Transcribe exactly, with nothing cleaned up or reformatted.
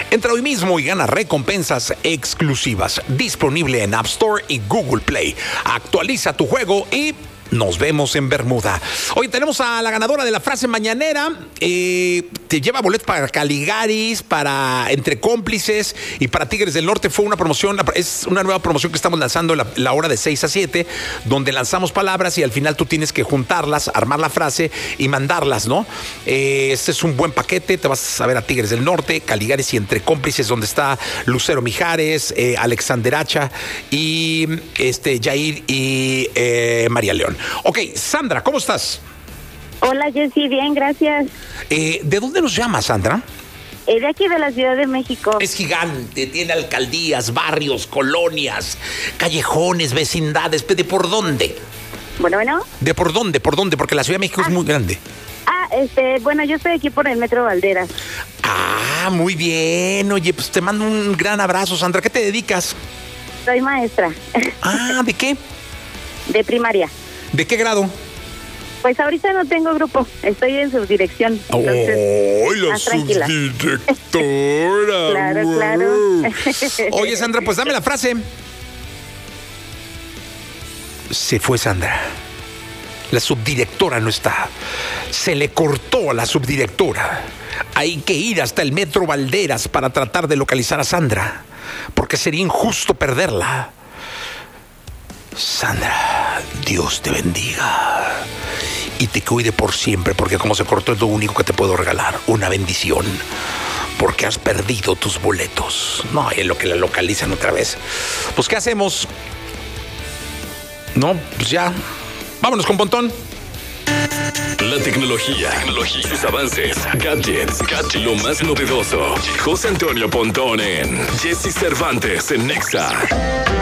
Entra hoy mismo y gana recompensas exclusivas. Disponible en App Store y Google Play. Actualiza tu juego y nos vemos en Bermuda. Hoy tenemos a la ganadora de la frase mañanera. Eh, te lleva boletos para Caligaris, para Entre Cómplices y para Tigres del Norte. Fue una promoción, es una nueva promoción que estamos lanzando la, la hora de seis a siete, donde lanzamos palabras y al final tú tienes que juntarlas, armar la frase y mandarlas, ¿no? Eh, este es un buen paquete. Te vas a ver a Tigres del Norte, Caligaris y Entre Cómplices, donde está Lucero Mijares, eh, Alexander Hacha y este, Jair y eh, María León. Ok, Sandra, ¿cómo estás? Hola, Jessy, bien, gracias. Eh, ¿De dónde nos llamas, Sandra? Eh, de aquí de la Ciudad de México. Es gigante, tiene alcaldías, barrios, colonias, callejones, vecindades. ¿De por dónde? Bueno, bueno. ¿De por dónde? ¿Por dónde? Porque la Ciudad de México ah. es muy grande. Ah, este, bueno, yo estoy aquí por el Metro Valderas. Ah, muy bien. Oye, pues te mando un gran abrazo, Sandra. ¿Qué te dedicas? Soy maestra. Ah, ¿de qué? De primaria. ¿De qué grado? Pues ahorita no tengo grupo, estoy en subdirección. ¡Oh, la subdirectora! Claro, wow. Claro. Oye, Sandra, pues dame la frase. Se fue Sandra. La subdirectora no está. Se le cortó a la subdirectora. Hay que ir hasta el Metro Valderas para tratar de localizar a Sandra, porque sería injusto perderla. Sandra, Dios te bendiga y te cuide por siempre, porque como se cortó es lo único que te puedo regalar, una bendición, porque has perdido tus boletos. No, es lo que la localizan otra vez. Pues, ¿qué hacemos? No, pues ya, vámonos con Pontón. La tecnología, tecnología, sus avances, gadgets, gadgets, lo más novedoso. José Antonio Pontón en Jessy Cervantes en Nexa.